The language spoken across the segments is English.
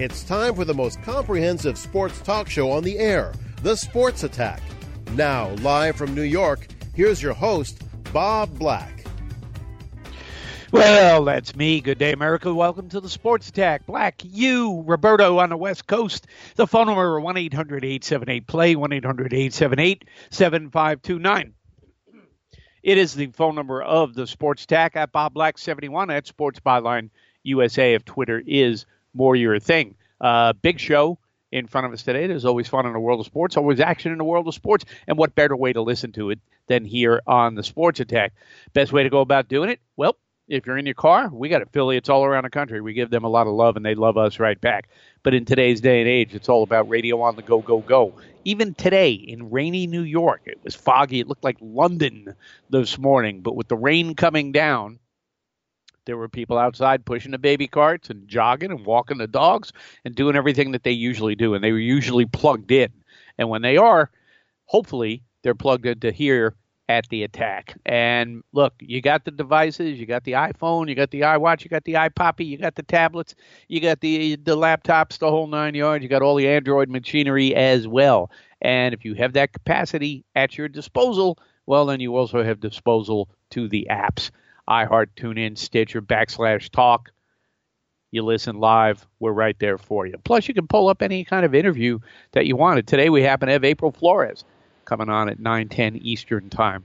It's time for the most comprehensive sports talk show on the air, The Sports Attack. Now, live from New York, here's your host, Bob Black. Well, that's me. Good day, America. Welcome to the Sports Attack. Black, you, Roberto on the West Coast. The phone number 1-800-878-PLAY, 1-800-878-7529. It is the phone number of the Sports Attack at Bob Black 71 at Sports Byline USA if Twitter is more your thing. Big show in front of us today. There's always fun in the world of sports, always action in the world of sports, and what better way to listen to it than here on the Sports Attack? Best way to go about doing it? Well, if you're in your car, we got affiliates all around the country. We give them a lot of love, and they love us right back. But in today's day and age, it's all about radio on the go, go, go. Even today in rainy New York, it was foggy. It looked like London this morning. But with the rain coming down, there were people outside pushing the baby carts and jogging and walking the dogs and doing everything that they usually do. And they were usually plugged in. And when they are, hopefully, they're plugged into here at the Attack. And look, you got the devices, you got the iPhone, you got the iWatch, you got the iPoppy, you got the tablets, you got the laptops, the whole 9 yards, you got all the Android machinery as well. And if you have that capacity at your disposal, well, then you also have disposal to the apps. iHeart, TuneIn, Stitcher, /talk. You listen live. We're right there for you. Plus, you can pull up any kind of interview that you wanted. Today, we happen to have April Flores coming on at 9:10 Eastern time.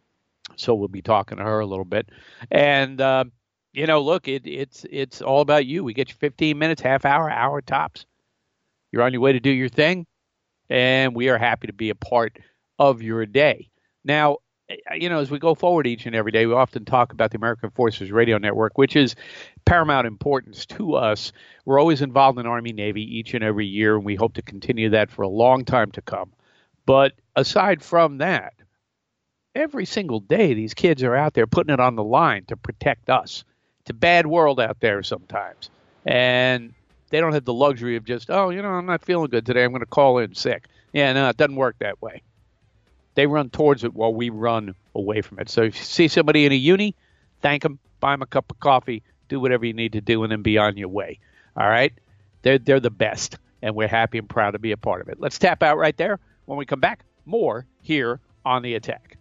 So we'll be talking to her a little bit. And, look, it's all about you. We get you 15 minutes, half hour, hour tops. You're on your way to do your thing, and we are happy to be a part of your day. Now, as we go forward each and every day, we often talk about the American Forces Radio Network, which is paramount importance to us. We're always involved in Army, Navy each and every year, and we hope to continue that for a long time to come. But aside from that, every single day, these kids are out there putting it on the line to protect us. It's a bad world out there sometimes. And they don't have the luxury of just, I'm not feeling good today. I'm going to call in sick. Yeah, no, it doesn't work that way. They run towards it while we run away from it. So if you see somebody in a uni, thank them, buy them a cup of coffee, do whatever you need to do, and then be on your way. All right? They're the best, and we're happy and proud to be a part of it. Let's tap out right there. When we come back, more here on The Attack.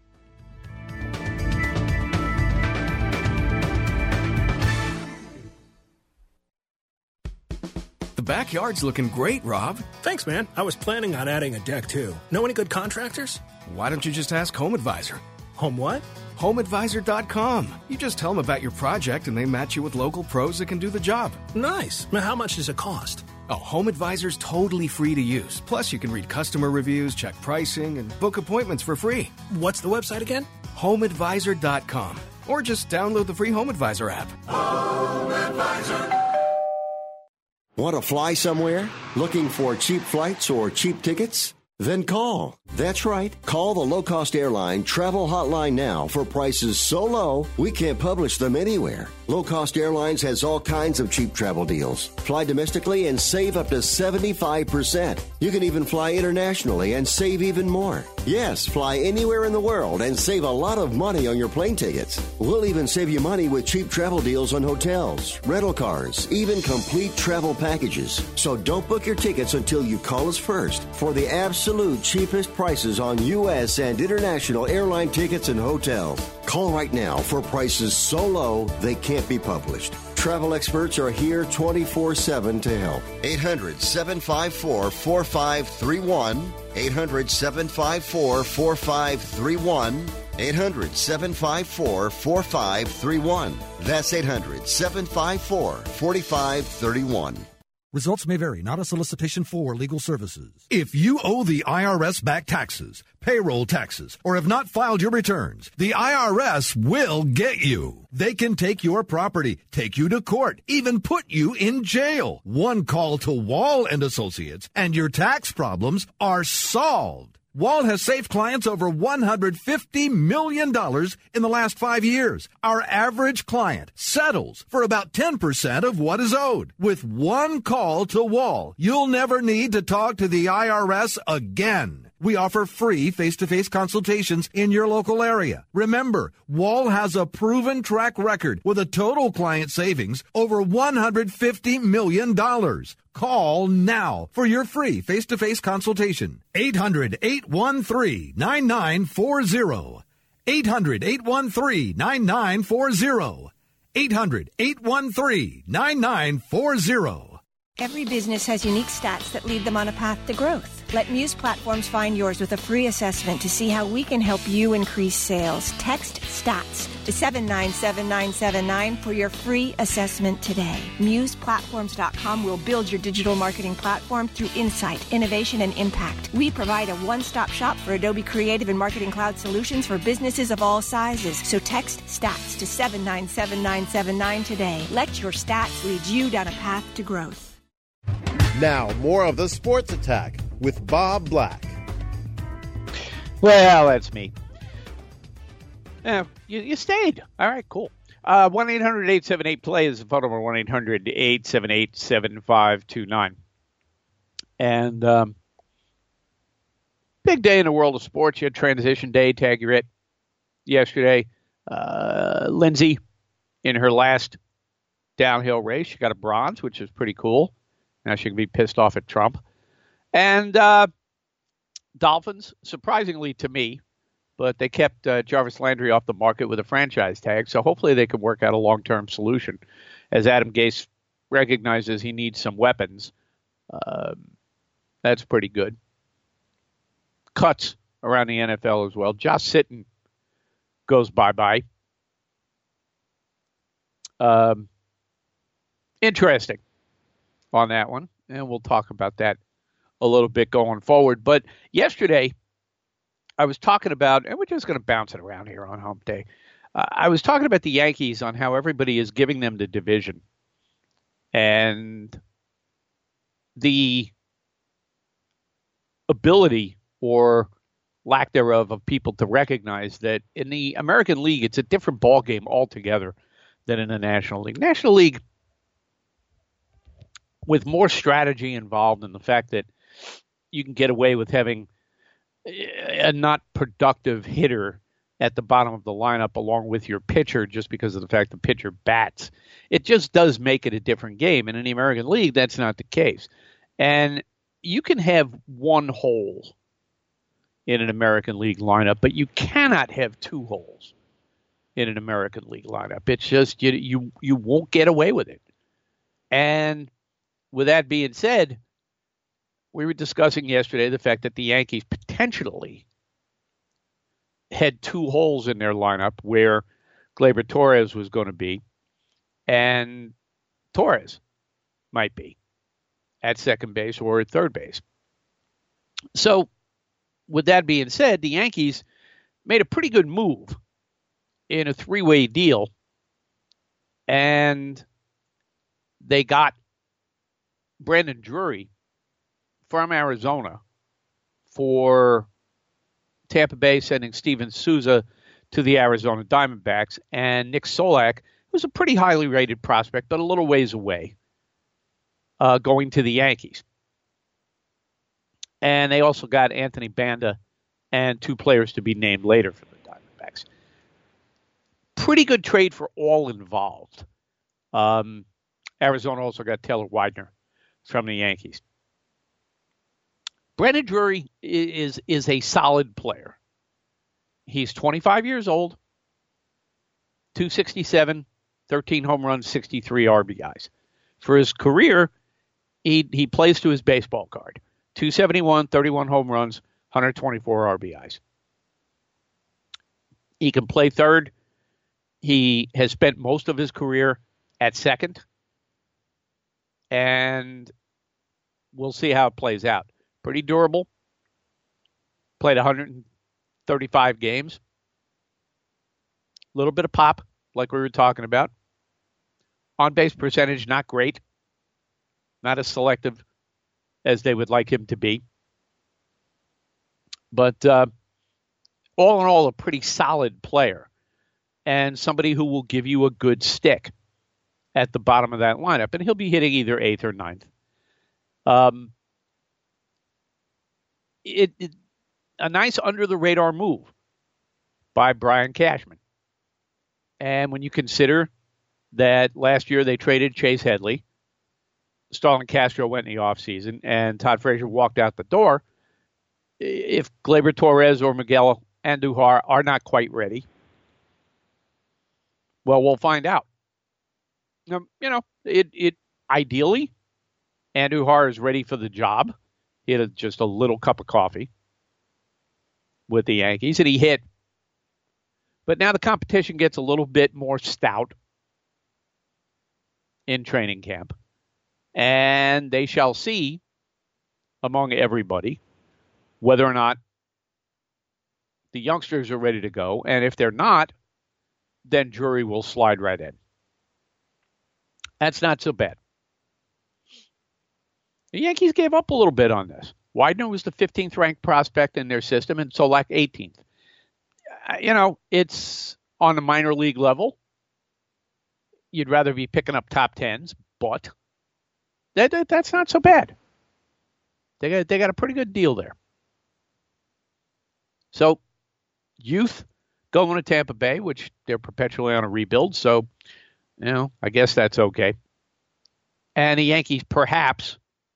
The backyard's looking great, Rob. Thanks, man. I was planning on adding a deck, too. Know any good contractors? Why don't you just ask Home Advisor? Home what? HomeAdvisor.com. You just tell them about your project, and they match you with local pros that can do the job. Nice. Now, how much does it cost? Oh, Home Advisor's totally free to use. Plus, you can read customer reviews, check pricing, and book appointments for free. What's the website again? HomeAdvisor.com. Or just download the free Home Advisor app. Home Advisor. Want to fly somewhere? Looking for cheap flights or cheap tickets? Then call. That's right. Call the low-cost airline travel hotline now for prices so low we can't publish them anywhere. Low-cost airlines has all kinds of cheap travel deals. Fly domestically and save up to 75%. You can even fly internationally and save even more. Yes, fly anywhere in the world and save a lot of money on your plane tickets. We'll even save you money with cheap travel deals on hotels, rental cars, even complete travel packages. So don't book your tickets until you call us first for the absolute cheapest prices on U.S. and international airline tickets and hotels. Call right now for prices so low they can't be published. Travel experts are here 24/7 to help. 800-754-4531. 800-754-4531. 800-754-4531. That's 800-754-4531. Results may vary, not a solicitation for legal services. If you owe the IRS back taxes, payroll taxes, or have not filed your returns, the IRS will get you. They can take your property, take you to court, even put you in jail. One call to Wall and Associates, and your tax problems are solved. Wall has saved clients over $150 million in the last 5 years. Our average client settles for about 10% of what is owed. With one call to Wall, you'll never need to talk to the IRS again. We offer free face-to-face consultations in your local area. Remember, Wall has a proven track record with a total client savings over $150 million. Call now for your free face-to-face consultation. 800-813-9940. 800-813-9940. 800-813-9940. Every business has unique stats that lead them on a path to growth. Let Muse Platforms find yours with a free assessment to see how we can help you increase sales. Text STATS to 797979 for your free assessment today. MusePlatforms.com will build your digital marketing platform through insight, innovation, and impact. We provide a one-stop shop for Adobe Creative and Marketing Cloud solutions for businesses of all sizes. So text STATS to 797979 today. Let your stats lead you down a path to growth. Now, more of the Sports Attack with Bob Black. Well, that's me. Yeah, you stayed. All right, cool. 1-800-878-PLAY is the phone number, 1-800-878-7529. And big day in the world of sports. You had transition day, tag your it, yesterday. Lindsay, in her last downhill race, she got a bronze, which is pretty cool. Now she can be pissed off at Trump. And Dolphins, surprisingly to me, but they kept Jarvis Landry off the market with a franchise tag, so hopefully they can work out a long-term solution. As Adam Gase recognizes he needs some weapons, that's pretty good. Cuts around the NFL as well. Josh Sitton goes bye-bye. Interesting on that one, and we'll talk about that a little bit going forward. But yesterday, I was talking about, and we're just going to bounce it around here on Hump Day. I was talking about the Yankees on how everybody is giving them the division and the ability or lack thereof of people to recognize that in the American League, it's a different ballgame altogether than in the National League. National League, with more strategy involved in the fact that you can get away with having a not productive hitter at the bottom of the lineup along with your pitcher just because of the fact the pitcher bats. It just does make it a different game. And in the American League, that's not the case. And you can have one hole in an American League lineup, but you cannot have two holes in an American League lineup. It's just you won't get away with it. And with that being said, we were discussing yesterday the fact that the Yankees potentially had two holes in their lineup where Gleyber Torres was going to be and Torres might be at second base or at third base. So with that being said, the Yankees made a pretty good move in a three-way deal, and they got Brandon Drury from Arizona for Tampa Bay, sending Steven Souza to the Arizona Diamondbacks, and Nick Solak, who's a pretty highly rated prospect, but a little ways away, going to the Yankees. And they also got Anthony Banda and two players to be named later for the Diamondbacks. Pretty good trade for all involved. Arizona also got Taylor Widener from the Yankees. Brandon Drury is a solid player. He's 25 years old, 267, 13 home runs, 63 RBIs. For his career, he plays to his baseball card. 271, 31 home runs, 124 RBIs. He can play third. He has spent most of his career at second. And we'll see how it plays out. Pretty durable. Played 135 games. A little bit of pop, like we were talking about. On-base percentage, not great. Not as selective as they would like him to be. But all in all, a pretty solid player. And somebody who will give you a good stick at the bottom of that lineup. And he'll be hitting either 8th or 9th. a nice under-the-radar move by Brian Cashman. And when you consider that last year they traded Chase Headley, Starlin Castro went in the offseason, and Todd Frazier walked out the door, if Gleyber Torres or Miguel Andujar are not quite ready, well, we'll find out. It ideally, Andujar is ready for the job. He had just a little cup of coffee with the Yankees, and he hit. But now the competition gets a little bit more stout in training camp. And they shall see among everybody whether or not the youngsters are ready to go. And if they're not, then Drury will slide right in. That's not so bad. The Yankees gave up a little bit on this. Widener was the 15th ranked prospect in their system and Solak 18th. It's on the minor league level. You'd rather be picking up top 10s, but that's not so bad. They got a pretty good deal there. So, youth going to Tampa Bay, which they're perpetually on a rebuild. So, I guess that's okay. And the Yankees perhaps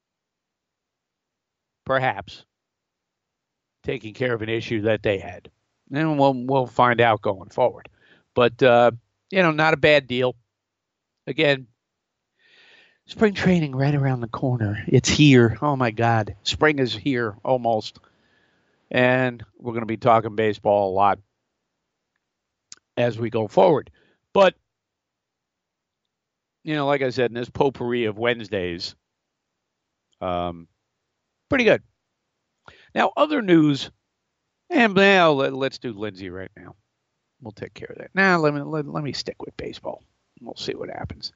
taking care of an issue that they had. And we'll find out going forward. But, not a bad deal. Again, spring training right around the corner. It's here. Oh, my God. Spring is here almost. And we're going to be talking baseball a lot as we go forward. But, like I said, in this potpourri of Wednesdays, pretty good. Now, other news, and now let's do Lindsay right now. We'll take care of that. Now, let me stick with baseball. We'll see what happens.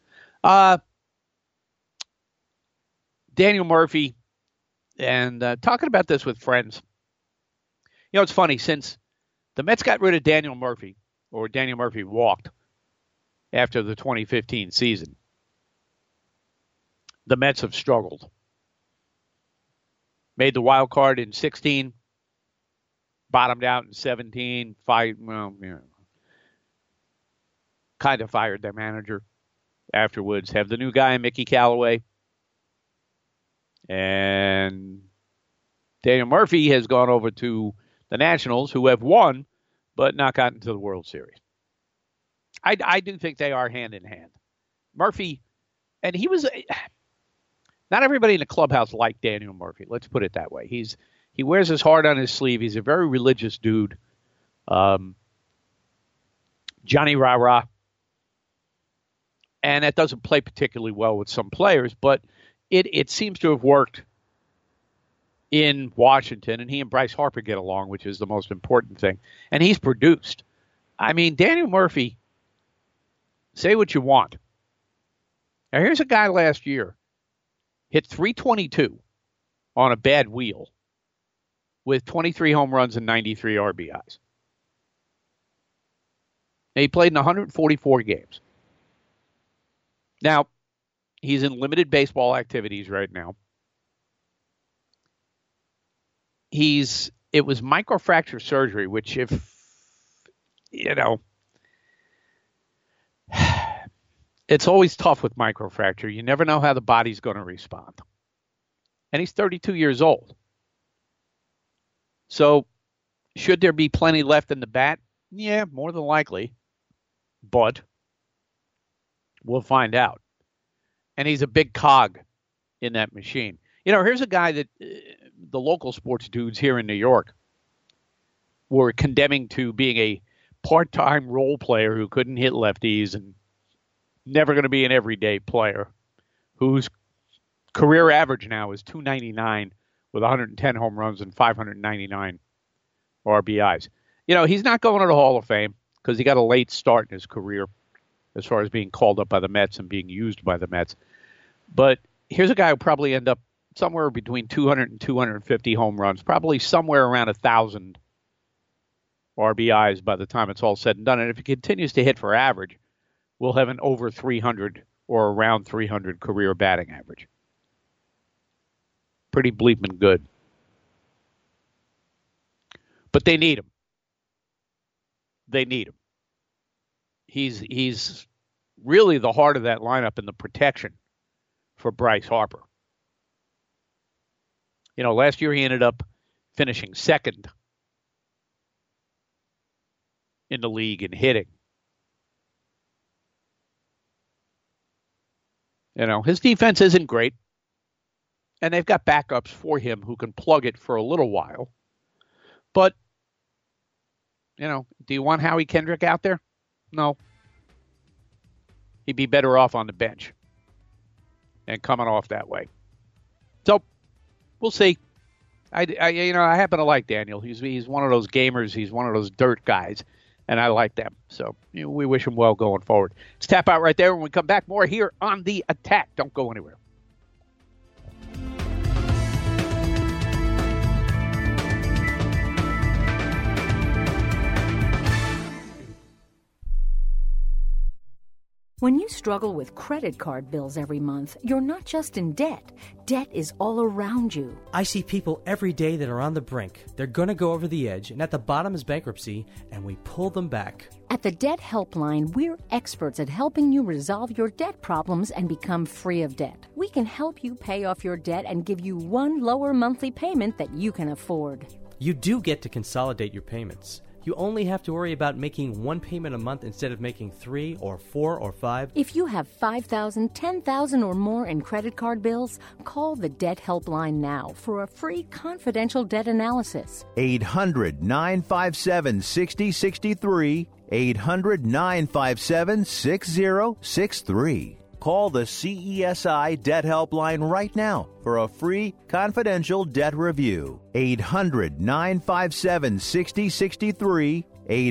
Daniel Murphy, and talking about this with friends. It's funny, since the Mets got rid of Daniel Murphy, or Daniel Murphy walked after the 2015 season, the Mets have struggled. Made the wild card in 16, bottomed out in 17, kind of fired their manager afterwards. Have the new guy, Mickey Callaway. And Daniel Murphy has gone over to the Nationals, who have won, but not gotten to the World Series. I do think they are hand in hand. Murphy, and he was... Not everybody in the clubhouse liked Daniel Murphy. Let's put it that way. He wears his heart on his sleeve. He's a very religious dude. Johnny Rah-Rah. And that doesn't play particularly well with some players, but it seems to have worked in Washington, and he and Bryce Harper get along, which is the most important thing. And he's produced. I mean, Daniel Murphy, say what you want. Now, here's a guy last year, hit .322 on a bad wheel with 23 home runs and 93 RBIs. And he played in 144 games. Now, he's in limited baseball activities right now. It was microfracture surgery, which it's always tough with microfracture. You never know how the body's going to respond. And he's 32 years old. So, should there be plenty left in the bat? Yeah, more than likely. But we'll find out. And he's a big cog in that machine. Here's a guy that the local sports dudes here in New York were condemning to being a part-time role player who couldn't hit lefties and never going to be an everyday player, whose career average now is .299 with 110 home runs and 599 RBIs. He's not going to the Hall of Fame because he got a late start in his career as far as being called up by the Mets and being used by the Mets. But here's a guy who probably end up somewhere between 200 and 250 home runs, probably somewhere around 1,000 RBIs by the time it's all said and done. And if he continues to hit for average, we'll have an over 300 or around 300 career batting average. Pretty bleeping good. But they need him. They need him. He's really the heart of that lineup and the protection for Bryce Harper. You know, last year he ended up finishing second in the league in hitting. You know, his defense isn't great, and they've got backups for him who can plug it for a little while. But, you know, do you want Howie Kendrick out there? No. He'd be better off on the bench and coming off that way. So, we'll see. I happen to like Daniel. He's one of those gamers. He's one of those dirt guys, and I like them. So we wish him well going forward. Let's tap out right there. When we come back, more here on The Attack. Don't go anywhere. When you struggle with credit card bills every month, you're not just in debt. Debt is all around you. I see people every day that are on the brink. They're going to go over the edge, and at the bottom is bankruptcy, and we pull them back. At the Debt Helpline, we're experts at helping you resolve your debt problems and become free of debt. We can help you pay off your debt and give you one lower monthly payment that you can afford. You do get to consolidate your payments. You only have to worry about making one payment a month instead of making 3 or 4 or 5. If you have $5,000, $10,000 or more in credit card bills, call the Debt Helpline now for a free confidential debt analysis. 800-957-6063. 800-957-6063. Call the CESI Debt Helpline right now for a free confidential debt review. 800-957-6063.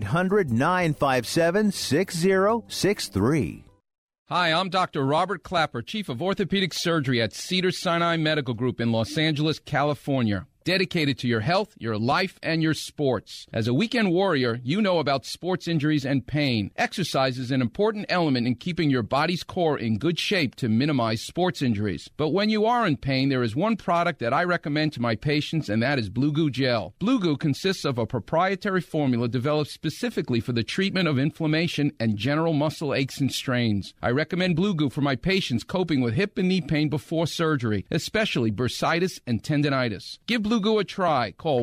800-957-6063. Hi, I'm Dr. Robert Clapper, Chief of Orthopedic Surgery at Cedars-Sinai Medical Group in Los Angeles, California. Dedicated to your health, your life, and your sports. As a weekend warrior, you know about sports injuries and pain. Exercise is an important element in keeping your body's core in good shape to minimize sports injuries. But when you are in pain, there is one product that I recommend to my patients, and that is Blue Goo Gel. Blue Goo consists of a proprietary formula developed specifically for the treatment of inflammation and general muscle aches and strains. I recommend Blue Goo for my patients coping with hip and knee pain before surgery, especially bursitis and tendinitis. Give Blue Goo a try. Call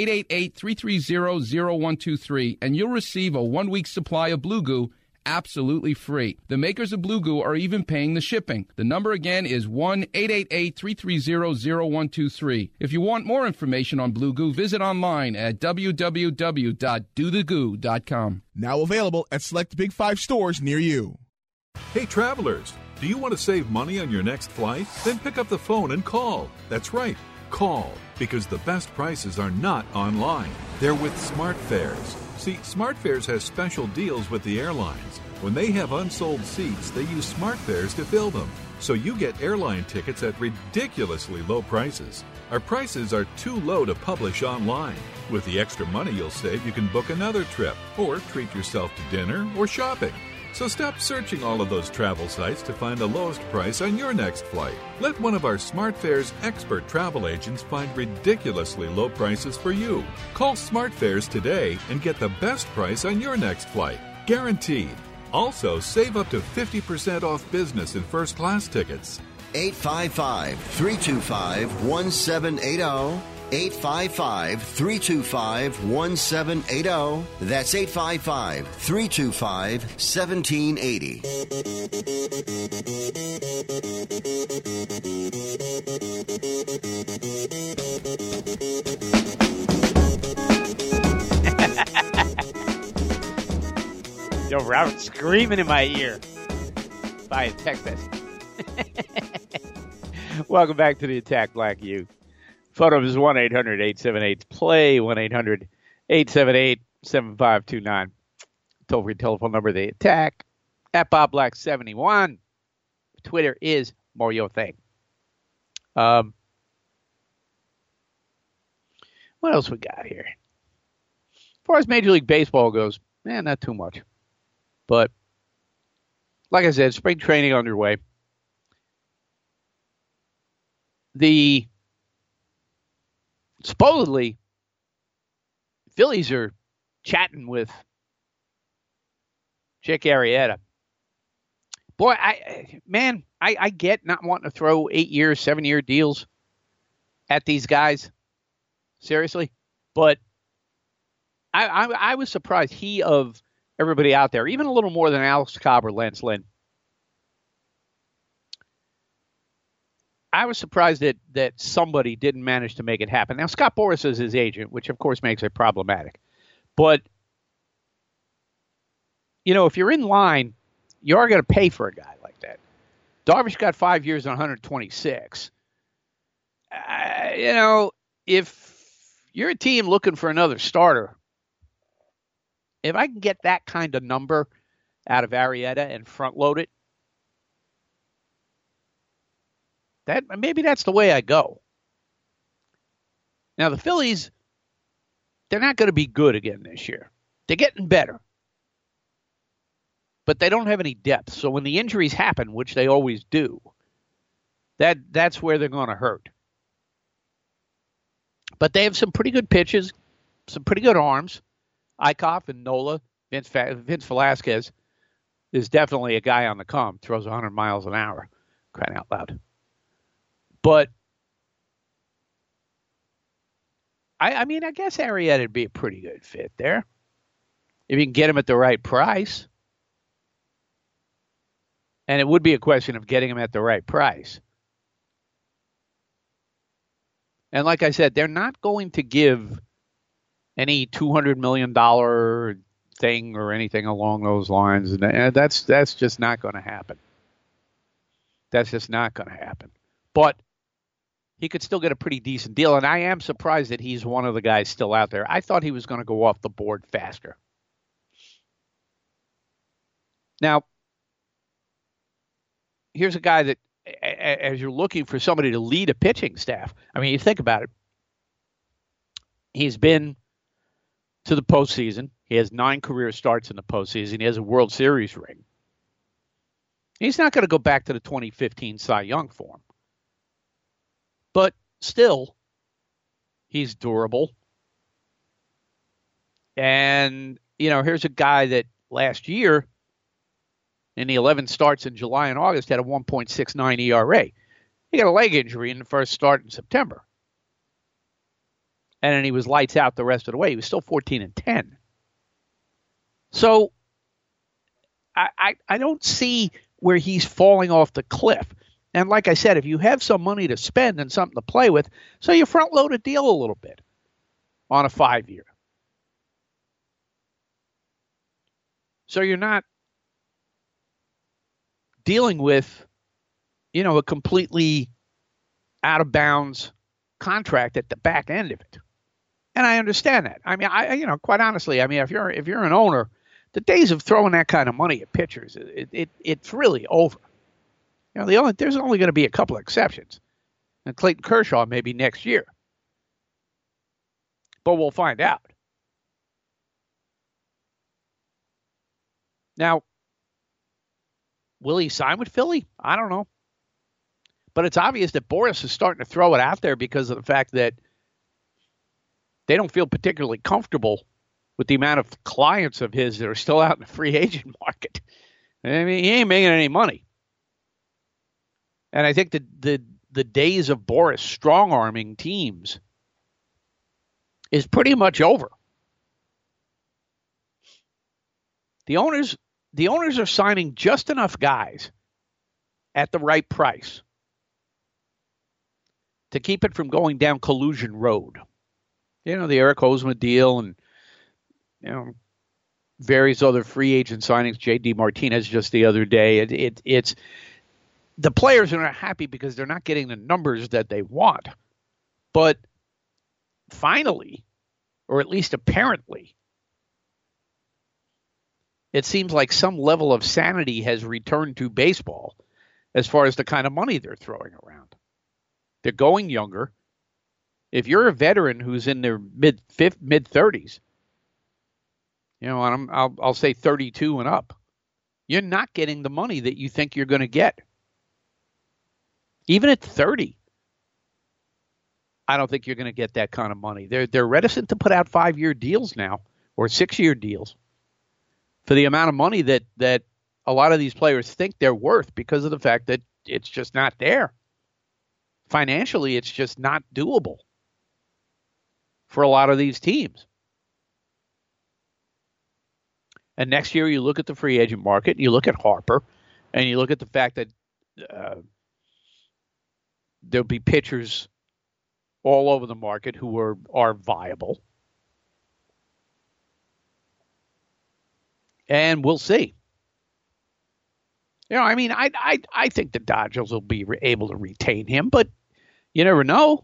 1-888-330-0123 and you'll receive a 1-week supply of Blue Goo absolutely free. The makers of Blue Goo are even paying the shipping. The number again is 1-888-330-0123. If you want more information on Blue Goo, visit online at www.dothegoo.com. Now available at select Big 5 stores near you. Hey travelers, do you want to save money on your next flight? Then pick up the phone and call. That's right. Call, because the best prices are not online. They're with SmartFares. See, SmartFares has special deals with the airlines. When they have unsold seats, they use SmartFares to fill them. So you get airline tickets at ridiculously low prices. Our prices are too low to publish online. With the extra money you'll save, you can book another trip or treat yourself to dinner or shopping. So stop searching all of those travel sites to find the lowest price on your next flight. Let one of our SmartFares expert travel agents find ridiculously low prices for you. Call SmartFares today and get the best price on your next flight. Guaranteed. Also, save up to 50% off business and first class tickets. 855-325-1780. 855-325-1780. That's 855-325-1780. Yo, Robert screaming in my ear via text message. Welcome back to the Attack Black Youth. Phone number is 1-800-878-PLAY, 1-800-878-7529. Toll-free telephone number, the Attack, at Bob Black 71. Twitter is more your thing. What else we got here? As far as Major League Baseball goes, not too much. But, like I said, spring training underway. The supposedly Phillies are chatting with Chick Arrieta. Boy, I get not wanting to throw 8-year, 7-year deals at these guys. Seriously. But I was surprised he of everybody out there, even a little more than Alex Cobb or Lance Lynn. I was surprised that somebody didn't manage to make it happen. Now, Scott Boras is his agent, which of course makes it problematic. But, if you're in line, you are going to pay for a guy like that. Darvish got 5 years and 126. If you're a team looking for another starter, if I can get that kind of number out of Arrieta and front load it, maybe that's the way I go. Now, the Phillies, they're not going to be good again this year. They're getting better. But they don't have any depth. So when the injuries happen, which they always do, that's where they're going to hurt. But they have some pretty good pitches, some pretty good arms. Eichhoff and Nola, Vince Velasquez is definitely a guy on the come. Throws 100 miles an hour. Crying out loud. But, I guess Arrieta would be a pretty good fit there. If you can get him at the right price. And it would be a question of getting him at the right price. And like I said, they're not going to give any $200 million thing or anything along those lines. And that's just not going to happen. That's just not going to happen. But he could still get a pretty decent deal. And I am surprised that he's one of the guys still out there. I thought he was going to go off the board faster. Now, here's a guy that, as you're looking for somebody to lead a pitching staff, you think about it. He's been to the postseason. He has 9 career starts in the postseason. He has a World Series ring. He's not going to go back to the 2015 Cy Young form. But still, he's durable. And, here's a guy that last year, in the 11 starts in July and August, had a 1.69 ERA. He got a leg injury in the first start in September. And then he was lights out the rest of the way. He was still 14-10. So I don't see where he's falling off the cliff. And like I said, if you have some money to spend and something to play with, so you front load a deal a little bit on a 5-year. So you're not dealing with, a completely out of bounds contract at the back end of it. And I understand that. Quite honestly, if you're an owner, the days of throwing that kind of money at pitchers, it's really over. There's only going to be a couple of exceptions. And Clayton Kershaw maybe next year. But we'll find out. Now, will he sign with Philly? I don't know. But it's obvious that Boras is starting to throw it out there because of the fact that they don't feel particularly comfortable with the amount of clients of his that are still out in the free agent market. He ain't making any money. And I think that the days of Boras strong-arming teams is pretty much over. The owners are signing just enough guys at the right price to keep it from going down collusion road. The Eric Hosmer deal and, various other free agent signings, J.D. Martinez just the other day. It's the players are not happy because they're not getting the numbers that they want. But finally, or at least apparently, it seems like some level of sanity has returned to baseball as far as the kind of money they're throwing around. They're going younger. If you're a veteran who's in their mid-30s, and I'll say 32 and up, you're not getting the money that you think you're going to get. Even at 30. I don't think you're going to get that kind of money. They're reticent to put out 5-year deals now or 6-year deals for the amount of money that a lot of these players think they're worth because of the fact that it's just not there. Financially, it's just not doable for a lot of these teams. And next year, you look at the free agent market, and you look at Harper, and you look at the fact that there'll be pitchers all over the market who are viable. And we'll see. I mean, I think the Dodgers will be able to retain him, but you never know.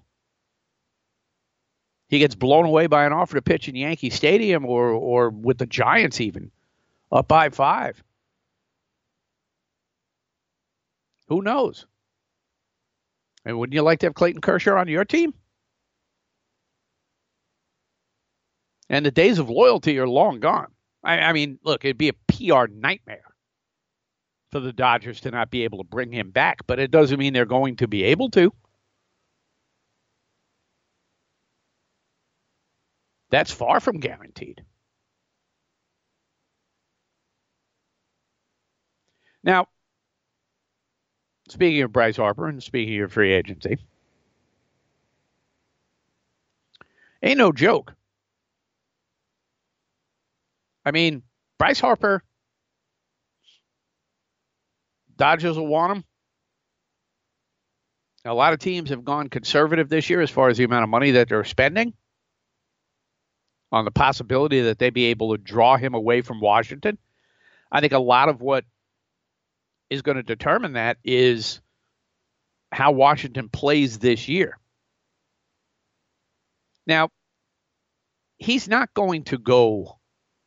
He gets blown away by an offer to pitch in Yankee Stadium or with the Giants even, up by 5. Who knows? And wouldn't you like to have Clayton Kershaw on your team? And the days of loyalty are long gone. I mean, look, it'd be a PR nightmare for the Dodgers to not be able to bring him back, but it doesn't mean they're going to be able to. That's far from guaranteed. Now, speaking of Bryce Harper and speaking of free agency, ain't no joke. I mean, Bryce Harper, Dodgers will want him. A lot of teams have gone conservative this year as far as the amount of money that they're spending on the possibility that they'd be able to draw him away from Washington. I think a lot of what is going to determine that is how Washington plays this year. Now, he's not going to go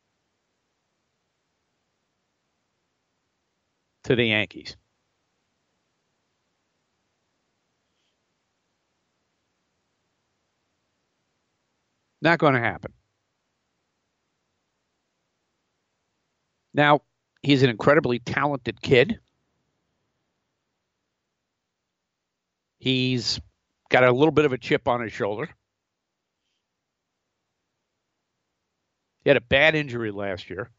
to the Yankees. Not going to happen. Now, he's an incredibly talented kid. He's got a little bit of a chip on his shoulder. He had a bad injury last year.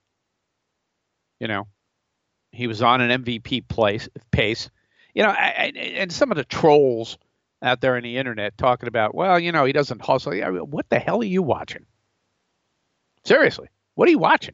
He was on an MVP pace. And some of the trolls out there on the internet talking about, well, he doesn't hustle. What the hell are you watching? Seriously, what are you watching?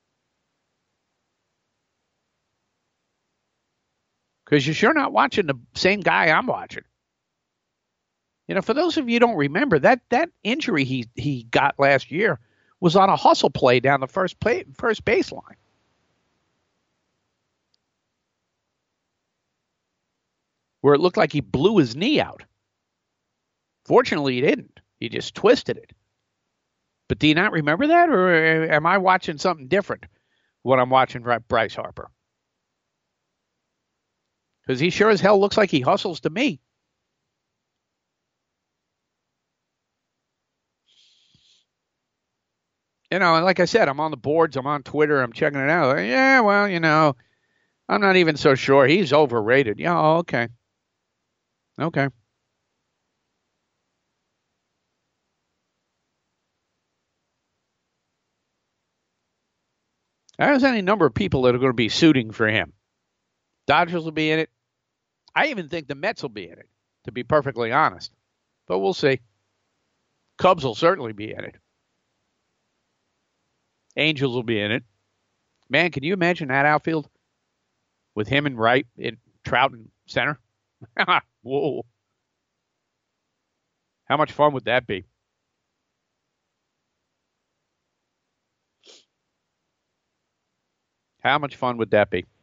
Because you're sure not watching the same guy I'm watching. For those of you who don't remember, that injury he got last year was on a hustle play down the first baseline. Where it looked like he blew his knee out. Fortunately, he didn't. He just twisted it. But do you not remember that? Or am I watching something different when I'm watching Bryce Harper? Because he sure as hell looks like he hustles to me. And like I said, I'm on the boards, I'm on Twitter, I'm checking it out. Yeah, well, I'm not even so sure. He's overrated. Yeah, okay. Okay. There's any number of people that are going to be suiting for him. Dodgers will be in it. I even think the Mets will be in it, to be perfectly honest. But we'll see. Cubs will certainly be in it. Angels will be in it. Man, can you imagine that outfield with him and Wright in Trout in center? Whoa. How much fun would that be? How much fun would that be?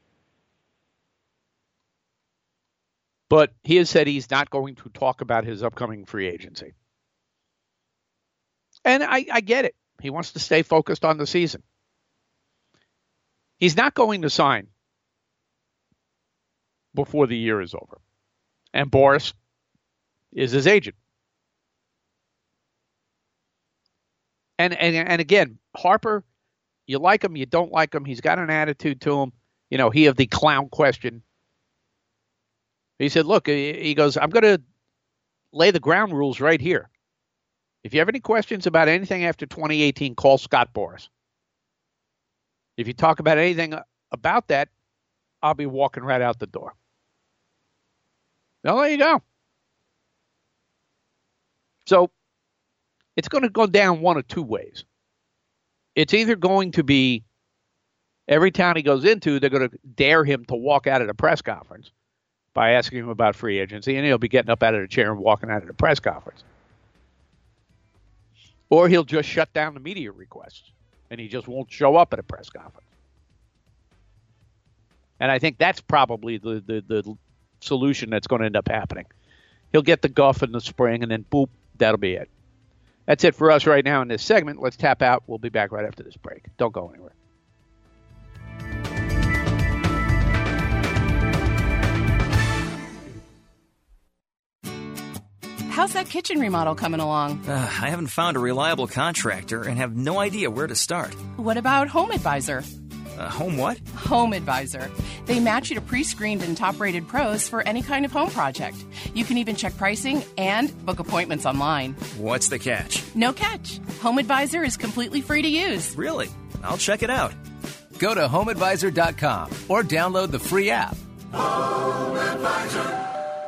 But he has said he's not going to talk about his upcoming free agency. And I get it. He wants to stay focused on the season. He's not going to sign before the year is over. And Boris is his agent. And again, Harper, you like him, you don't like him. He's got an attitude to him. He had the clown question. He said, look, he goes, I'm going to lay the ground rules right here. If you have any questions about anything after 2018, call Scott Boras. If you talk about anything about that, I'll be walking right out the door. Well, there you go. So it's going to go down one of two ways. It's either going to be every town he goes into, they're going to dare him to walk out of the press conference by asking him about free agency, and he'll be getting up out of the chair and walking out of the press conference. Or he'll just shut down the media requests, and he just won't show up at a press conference. And I think that's probably the solution that's going to end up happening. He'll get the guff in the spring, and then boop, that'll be it. That's it for us right now in this segment. Let's tap out. We'll be back right after this break. Don't go anywhere. How's that kitchen remodel coming along? I haven't found a reliable contractor and have no idea where to start. What about Home Advisor? Home what? Home Advisor. They match you to pre-screened and top-rated pros for any kind of home project. You can even check pricing and book appointments online. What's the catch? No catch. Home Advisor is completely free to use. Really? I'll check it out. Go to HomeAdvisor.com or download the free app. Home Advisor.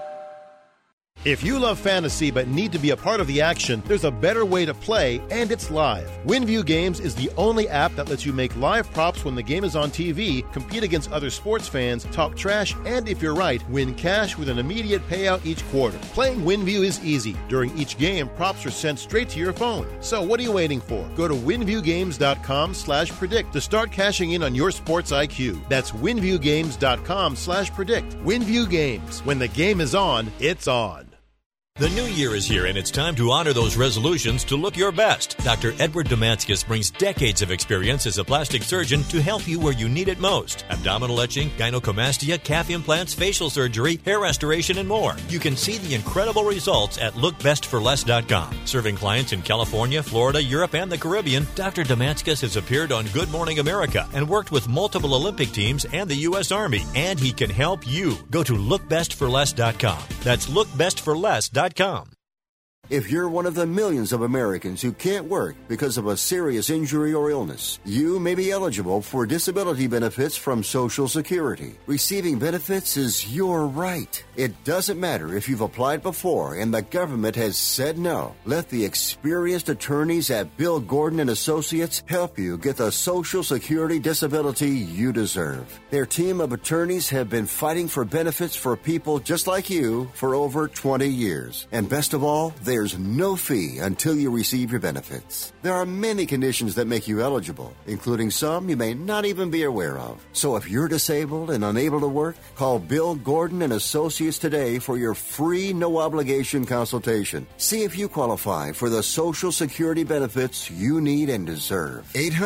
If you love fantasy but need to be a part of the action, there's a better way to play, and it's live. WinView Games is the only app that lets you make live props when the game is on TV, compete against other sports fans, talk trash, and if you're right, win cash with an immediate payout each quarter. Playing WinView is easy. During each game, props are sent straight to your phone. So what are you waiting for? Go to winviewgames.com/predict to start cashing in on your sports IQ. That's winviewgames.com/predict. WinView Games. When the game is on, it's on. The new year is here, and it's time to honor those resolutions to look your best. Dr. Edward Damascus brings decades of experience as a plastic surgeon to help you where you need it most. Abdominal etching, gynecomastia, calf implants, facial surgery, hair restoration, and more. You can see the incredible results at lookbestforless.com. Serving clients in California, Florida, Europe, and the Caribbean, Dr. Damascus has appeared on Good Morning America and worked with multiple Olympic teams and the U.S. Army, and he can help you. Go to lookbestforless.com. That's lookbestforless.com. If you're one of the millions of Americans who can't work because of a serious injury or illness, you may be eligible for disability benefits from Social Security. Receiving benefits is your right. It doesn't matter if you've applied before and the government has said no. Let the experienced attorneys at Bill Gordon and Associates help you get the Social Security disability you deserve. Their team of attorneys have been fighting for benefits for people just like you for over 20 years. And best of all, there's no fee until you receive your benefits. There are many conditions that make you eligible, including some you may not even be aware of. So if you're disabled and unable to work, call Bill Gordon and Associates today for your free, no-obligation consultation. See if you qualify for the Social Security benefits you need and deserve.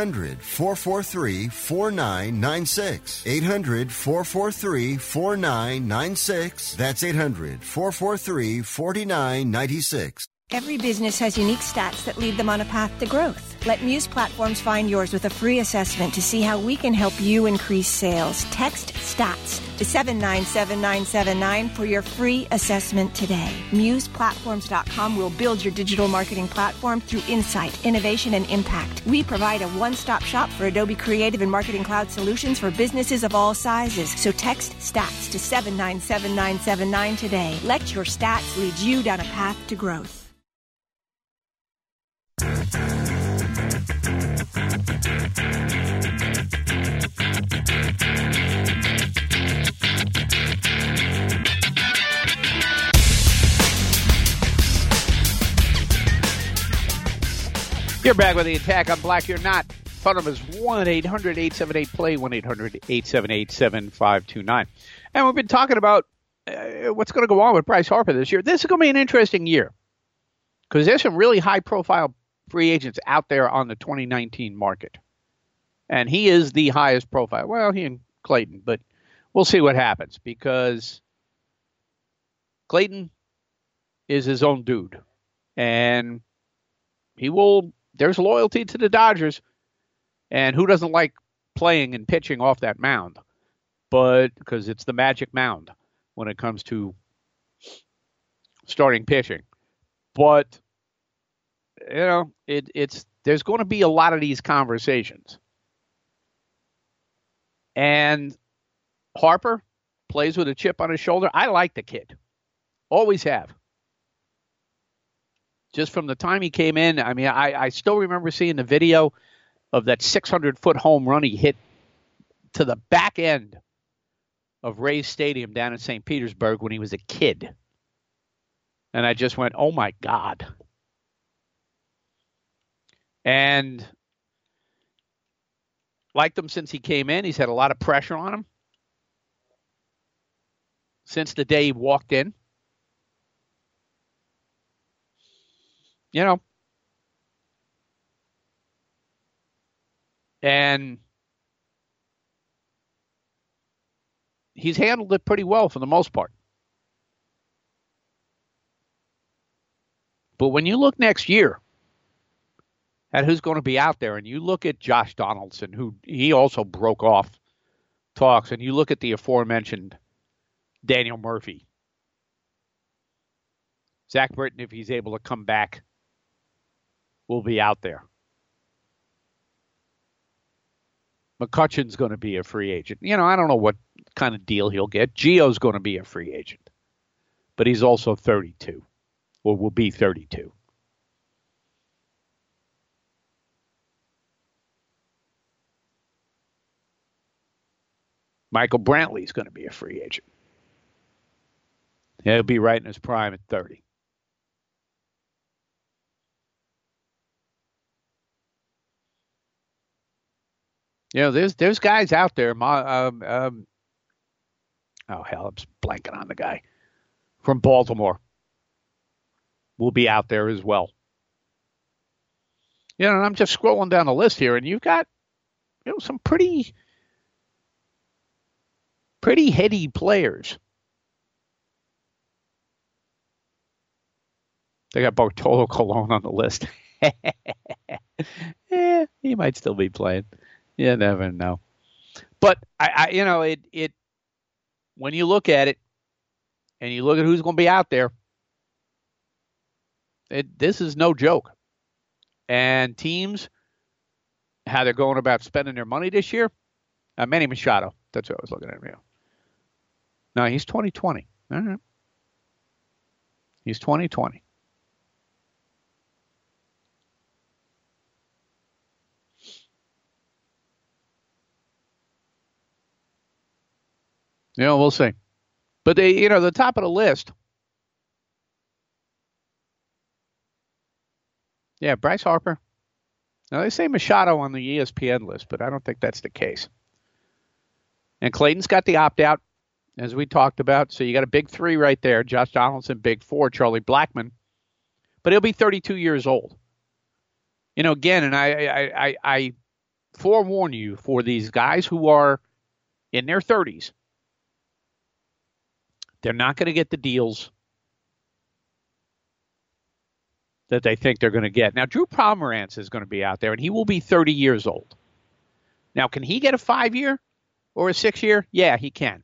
800-443-4996. 800-443-4996. That's 800-443-4996. Every business has unique stats that lead them on a path to growth. Let Muse Platforms find yours with a free assessment to see how we can help you increase sales. Text STATS to 797979 for your free assessment today. MusePlatforms.com will build your digital marketing platform through insight, innovation, and impact. We provide a one-stop shop for Adobe Creative and Marketing Cloud solutions for businesses of all sizes. So text STATS to 797979 today. Let your stats lead you down a path to growth. You're back with the Attack on Black. You're not. Phone number is 1-800-878-PLAY, 1-800-878-7529. And we've been talking about what's going to go on with Bryce Harper this year. This is going to be an interesting year because there's some really high-profile free agents out there on the 2019 market. And he is the highest profile. Well, he and Clayton, but we'll see what happens because Clayton is his own dude. And he will, there's loyalty to the Dodgers. And who doesn't like playing and pitching off that mound? But because it's the magic mound when it comes to starting pitching. But, there's going to be a lot of these conversations. And Harper plays with a chip on his shoulder. I like the kid. Always have. Just from the time he came in, I mean, I still remember seeing the video of that 600-foot home run he hit to the back end of Rays Stadium down in St. Petersburg when he was a kid. And I just went, oh, my God. And liked him since he came in. He's had a lot of pressure on him since the day he walked in. And he's handled it pretty well for the most part. But when you look next year at who's going to be out there, and you look at Josh Donaldson, who he also broke off talks, and you look at the aforementioned Daniel Murphy, Zach Britton, if he's able to come back, will be out there. McCutcheon's going to be a free agent. I don't know what kind of deal he'll get. Gio's going to be a free agent. But he's also 32, or will be 32. Michael Brantley's going to be a free agent. He'll be right in his prime at 30. There's guys out there. I'm blanking on the guy from Baltimore. Will be out there as well. And I'm just scrolling down the list here, and you've got some pretty heady players. They got Bartolo Colon on the list. He might still be playing. You never know. But it when you look at it and you look at who's going to be out there, this is no joke. And teams, how they're going about spending their money this year, Manny Machado, that's what I was looking at. No, he's 2020. All right. He's 2020. We'll see. But the top of the list. Yeah, Bryce Harper. Now, they say Machado on the ESPN list, but I don't think that's the case. And Clayton's got the opt-out, as we talked about. So you got a big three right there. Josh Donaldson, big four, Charlie Blackmon. But he'll be 32 years old. Again, and I forewarn you for these guys who are in their 30s. They're not going to get the deals that they think they're going to get. Now, Drew Pomeranz is going to be out there, and he will be 30 years old. Now, can he get a 5-year or a 6-year? Yeah, he can.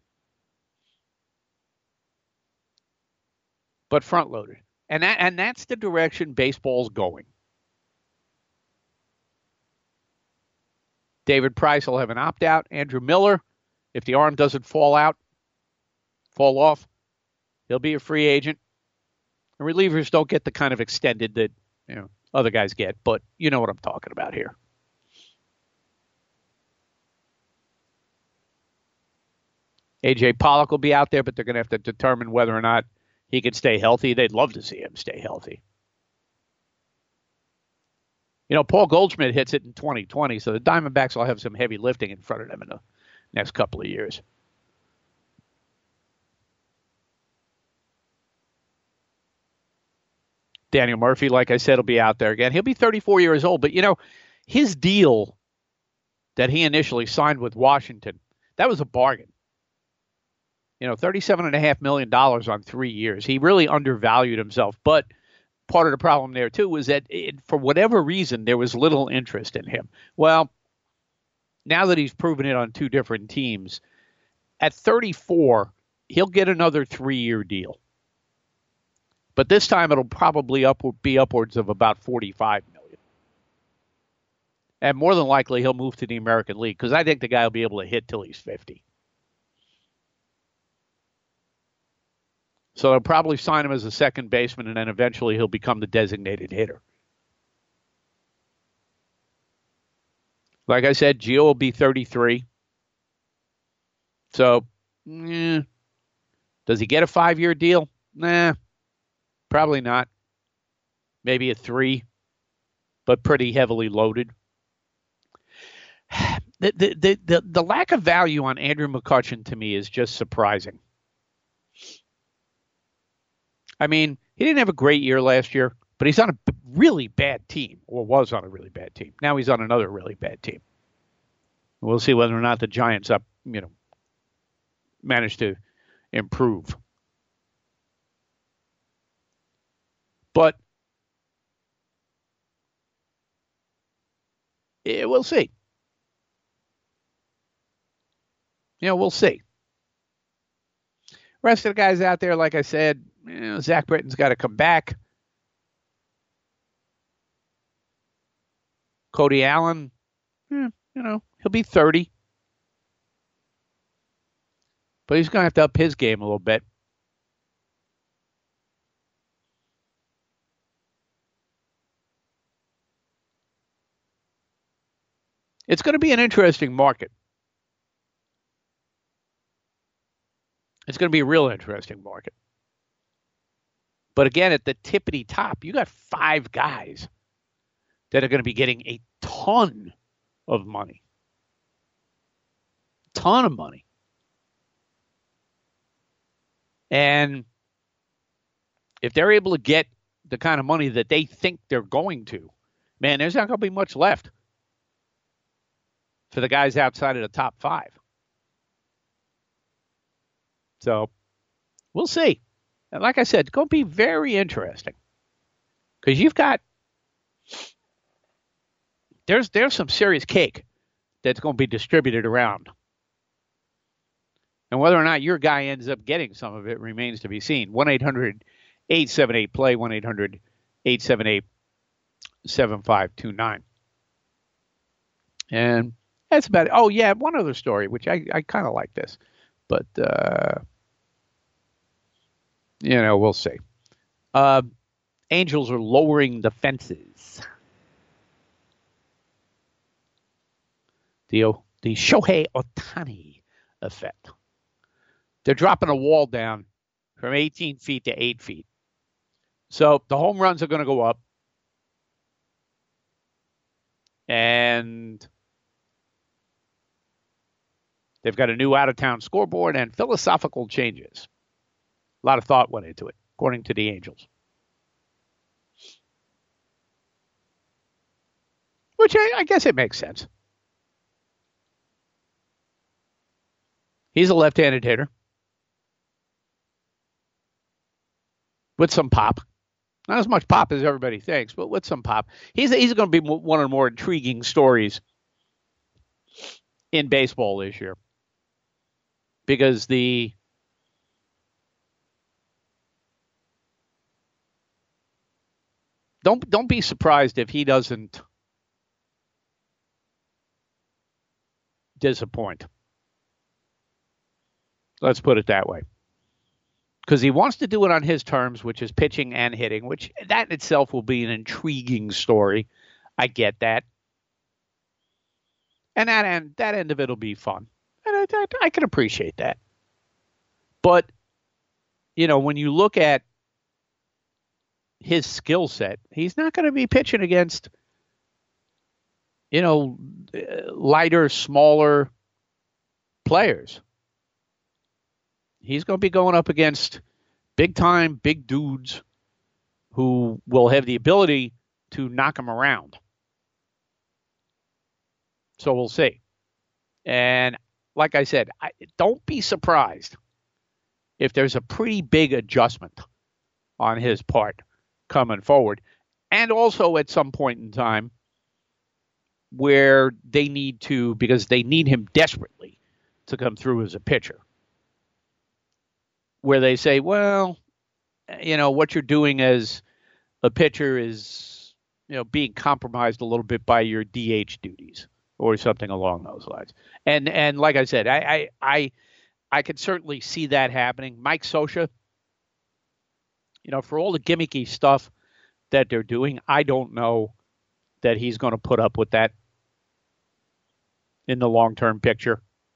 But front-loaded. And that's the direction baseball's going. David Price will have an opt-out. Andrew Miller, if the arm doesn't fall off, he'll be a free agent. And relievers don't get the kind of extended that other guys get, but you know what I'm talking about here. A.J. Pollock will be out there, but they're going to have to determine whether or not he can stay healthy. They'd love to see him stay healthy. Paul Goldschmidt hits it in 2020, so the Diamondbacks will have some heavy lifting in front of them in the next couple of years. Daniel Murphy, like I said, will be out there again. He'll be 34 years old, but, his deal that he initially signed with Washington, that was a bargain. $37.5 million on 3 years. He really undervalued himself, but part of the problem there, too, was that for whatever reason, there was little interest in him. Well, now that he's proven it on two different teams, at 34, he'll get another 3-year deal. But this time it'll probably be upwards of about $45 million. And more than likely he'll move to the American League because I think the guy will be able to hit till he's 50. So they'll probably sign him as a second baseman, and then eventually he'll become the designated hitter. Like I said, Gio will be 33. So, does he get a 5-year deal? Nah, probably not. Maybe a 3, but pretty heavily loaded. The lack of value on Andrew McCutchen to me is just surprising. I mean, he didn't have a great year last year, but he's on a really bad team, or was on a really bad team. Now he's on another really bad team. We'll see whether or not the Giants manage to improve. But we'll see. We'll see. Rest of the guys out there, like I said, Zach Britton's got to come back. Cody Allen, he'll be 30. But he's going to have to up his game a little bit. It's going to be an interesting market. It's going to be a real interesting market. But again, at the tippity top, you got 5 guys that are going to be getting a ton of money. Ton of money. And if they're able to get the kind of money that they think they're going to, man, there's not going to be much left for the guys outside of the top 5. So we'll see. And like I said, it's going to be very interesting because you've got there's some serious cake that's going to be distributed around. And whether or not your guy ends up getting some of it remains to be seen. 1-800-878-PLAY, 1-800-878-7529. And that's about it. Oh, yeah, one other story, which I kind of like this. But, we'll see. Angels are lowering the fences. The Shohei Ohtani effect. They're dropping a wall down from 18 feet to 8 feet. So the home runs are going to go up. And they've got a new out-of-town scoreboard and philosophical changes. A lot of thought went into it, according to the Angels. Which I guess it makes sense. He's a left-handed hitter. With some pop. Not as much pop as everybody thinks, but with some pop. He's going to be one of the more intriguing stories in baseball this year. Because don't be surprised if he doesn't disappoint. Let's put it that way. Because he wants to do it on his terms, which is pitching and hitting, which that in itself will be an intriguing story. I get that. And that end of it will be fun. And I can appreciate that. But, when you look at his skill set, he's not going to be pitching against, lighter, smaller players. He's going to be going up against big-time, big dudes who will have the ability to knock him around. So we'll see. And like I said, don't be surprised if there's a pretty big adjustment on his part coming forward. And also at some point in time where they need to, because they need him desperately to come through as a pitcher. Where they say, well, what you're doing as a pitcher is, being compromised a little bit by your DH duties or something along those lines. And like I said, I could certainly see that happening. Mike Scioscia, for all the gimmicky stuff that they're doing, I don't know that he's going to put up with that in the long-term picture.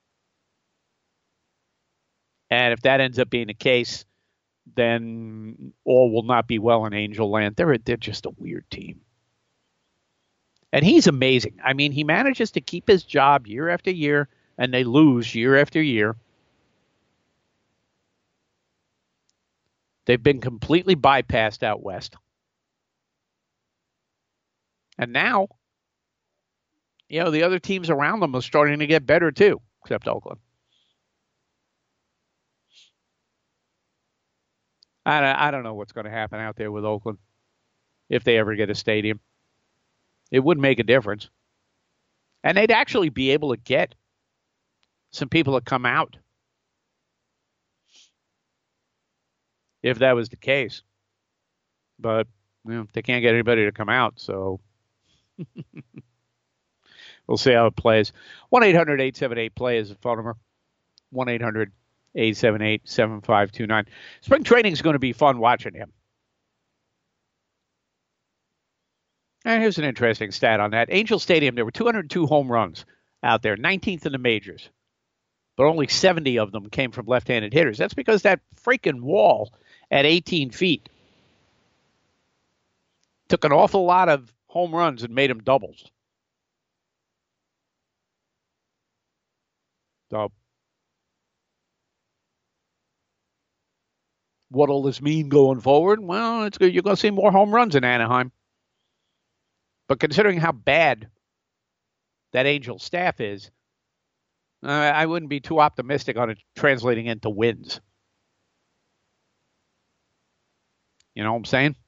And if that ends up being the case, then all will not be well in Angel Land. They're just a weird team. And he's amazing. I mean, he manages to keep his job year after year, and they lose year after year. They've been completely bypassed out west. And now, the other teams around them are starting to get better too, except Oakland. I don't know what's going to happen out there with Oakland if they ever get a stadium. It would make a difference. And they'd actually be able to get some people to come out if that was the case. But they can't get anybody to come out, so we'll see how it plays. 1-800-878-PLAY is the phone number. 1-800-878-7529. Spring training is going to be fun watching him. And here's an interesting stat on that. Angel Stadium, there were 202 home runs out there, 19th in the majors. But only 70 of them came from left-handed hitters. That's because that freaking wall at 18 feet took an awful lot of home runs and made them doubles. So, what'll this mean going forward? Well, it's good. You're going to see more home runs in Anaheim. But considering how bad that Angel staff is, I wouldn't be too optimistic on it translating into wins. You know what I'm saying?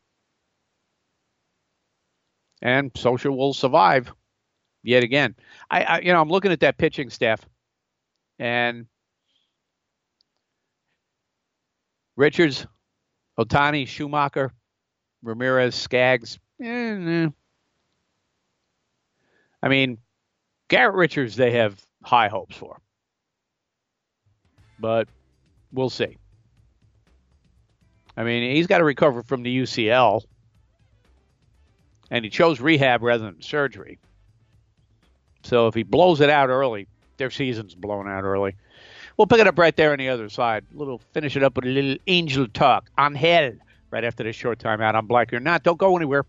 And Scioscia will survive yet again. I'm looking at that pitching staff, and Richards, Ohtani, Schumacher, Ramirez, Skaggs. I mean, Garrett Richards, they have high hopes for. But we'll see. I mean, he's got to recover from the UCL. And he chose rehab rather than surgery. So if he blows it out early, their season's blown out early. We'll pick it up right there on the other side. Finish it up with a little Angel talk. Angel, right after this short time out. I'm Black You're Not. Don't go anywhere.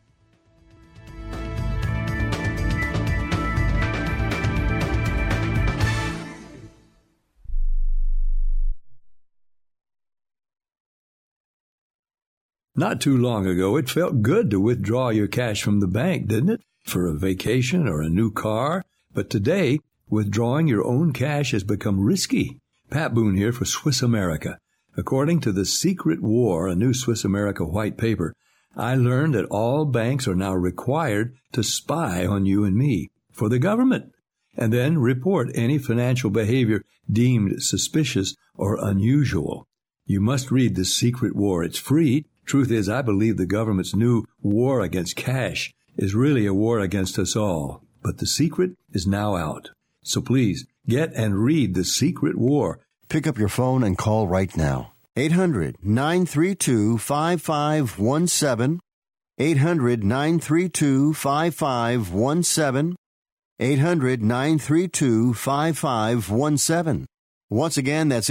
Not too long ago, it felt good to withdraw your cash from the bank, didn't it? For a vacation or a new car. But today, withdrawing your own cash has become risky. Pat Boone here for Swiss America. According to The Secret War, a new Swiss America white paper, I learned that all banks are now required to spy on you and me for the government, and then report any financial behavior deemed suspicious or unusual. You must read The Secret War. It's free. Truth is, I believe the government's new war against cash is really a war against us all. But the secret is now out. So please, get and read The Secret War. Pick up your phone and call right now. 800-932-5517. 800-932-5517. 800-932-5517. Once again, that's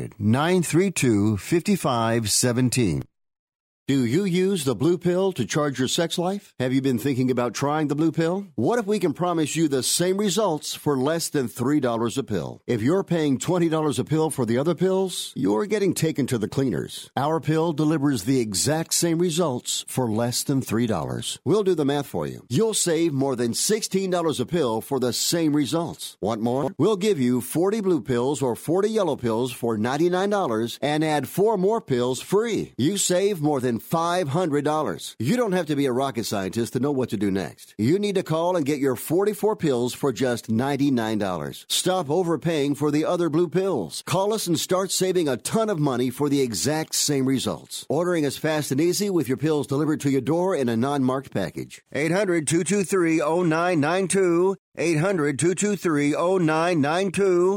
800-932-5517. Do you use the Blue Pill to charge your sex life? Have you been thinking about trying the Blue Pill? What if we can promise you the same results for less than $3 a pill? If you're paying $20 a pill for the other pills, you're getting taken to the cleaners. Our pill delivers the exact same results for less than $3. We'll do the math for you. You'll save more than $16 a pill for the same results. Want more? We'll give you 40 blue pills or 40 yellow pills for $99 and add 4 more pills free. You save more than than $500. You don't have to be a rocket scientist to know what to do next. You need to call and get your 44 pills for just $99. Stop overpaying for the other blue pills. Call us and start saving a ton of money for the exact same results. Ordering is fast and easy with your pills delivered to your door in a non-marked package. 800-223-0992. 800-223-0992.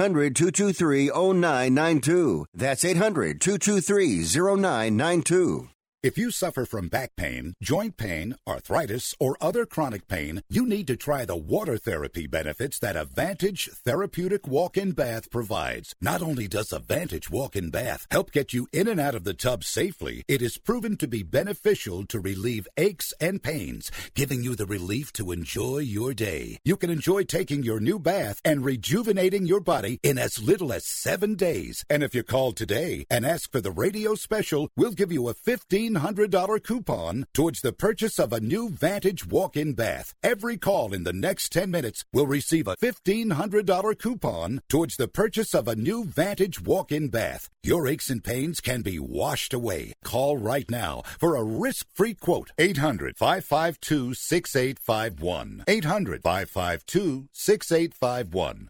800-223-0992. That's 800-223-0992. If you suffer from back pain, joint pain, arthritis, or other chronic pain, you need to try the water therapy benefits that Advantage Therapeutic Walk-In Bath provides. Not only does Advantage Walk-In Bath help get you in and out of the tub safely, it is proven to be beneficial to relieve aches and pains, giving you the relief to enjoy your day. You can enjoy taking your new bath and rejuvenating your body in as little as 7 days. And if you call today and ask for the radio special, we'll give you a $1,500 coupon towards the purchase of a new Vantage walk-in bath. Every call in the next 10 minutes will receive a $1,500 coupon towards the purchase of a new Vantage walk-in bath. Your aches and pains can be washed away. Call right now for a risk-free quote. 800-552-6851. 800-552-6851.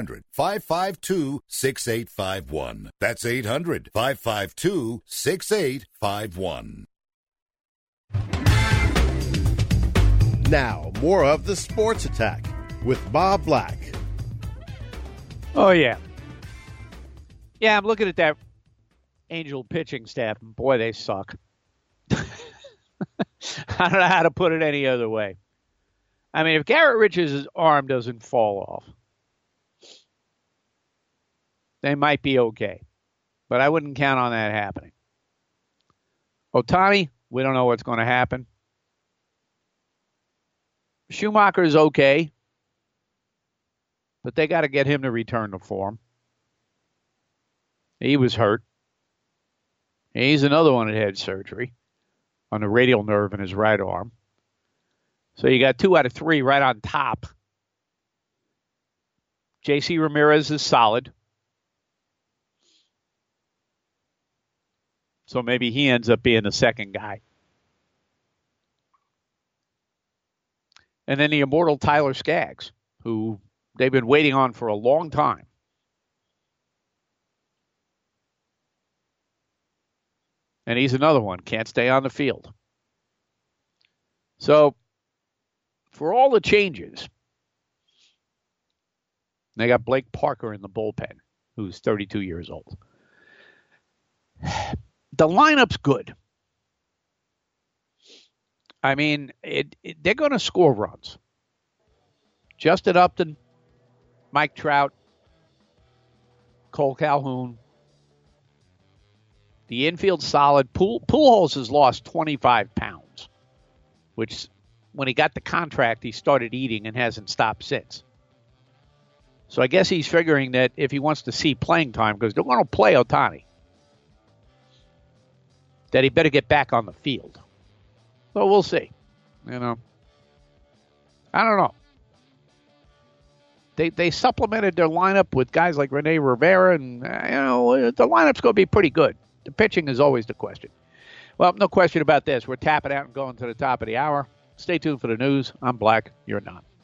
800-552-6851. That's 800-552-6851. Now, more of the Sports Attack with Bob Black. Oh, yeah. Yeah, I'm looking at that Angel pitching staff, and boy, they suck. I don't know how to put it any other way. I mean, if Garrett Richards' arm doesn't fall off, they might be okay. But I wouldn't count on that happening. Ohtani, we don't know what's going to happen. Schumacher's okay, but they got to get him to return to form. He was hurt. He's another one that had surgery on the radial nerve in his right arm. So you got 2 out of 3 right on top. JC Ramirez is solid. So maybe he ends up being the second guy. And then the immortal Tyler Skaggs, who they've been waiting on for a long time. And he's another one, can't stay on the field. So, for all the changes, they got Blake Parker in the bullpen, who's 32 years old. The lineup's good. I mean, they're going to score runs. Justin Upton, Mike Trout, Cole Calhoun. The infield's solid. Pujols has lost 25 pounds, which when he got the contract, he started eating and hasn't stopped since. So I guess he's figuring that if he wants to see playing time, because they're going to play Ohtani, that he better get back on the field. So we'll see. You know, I don't know. They supplemented their lineup with guys like Rene Rivera, and the lineup's going to be pretty good. The pitching is always the question. Well, no question about this. We're tapping out and going to the top of the hour. Stay tuned for the news. I'm Black. You're not.